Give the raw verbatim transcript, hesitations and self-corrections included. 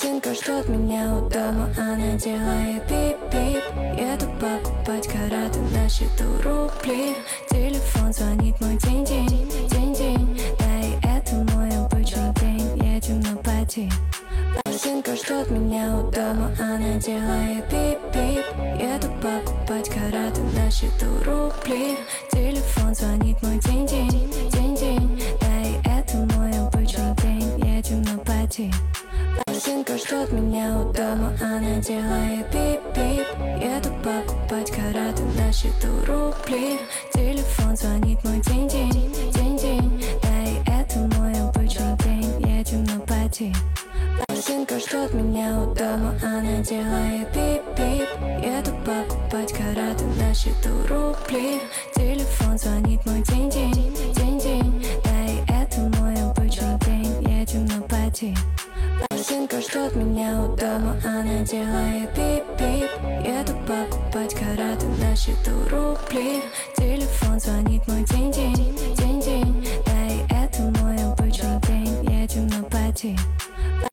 Машинка ждет меня у дома, она делает бип-бип. Еду покупать караты, на счету рубли. Телефон звонит мой день-день, день-день. Да и это мой обычный день, едем на пати. Машинка ждет меня у дома, она делает бип-бип. Еду покупать караты, на счету рубли. Телефон звонит мой день-день, день-день. Да и это мой обычный день, едем на пати. Машинка ждет меня у дома, она делает бип-бип. Еду покупать караты, на счету рубли. Телефон звонит мой день-день, день-день. Да и это мой обычный день, едем на пати. Машинка ждет меня у дома, она делает бип-бип. Еду покупать караты, на счету рубли. Телефон звонит мой день-день, день-день. Да и это мой обычный день, едем на пати. Машинка ждет меня у дома, она делает бип-бип. Еду покупать караты, на счету рубли. Телефон звонит мой день-день, день-день. Да и это мой обычный день, едем на пати.